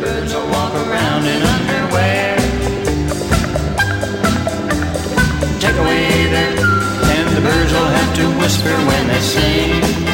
birds will walk around in underwear. Take away their, and the birds will have to whisper when they sing.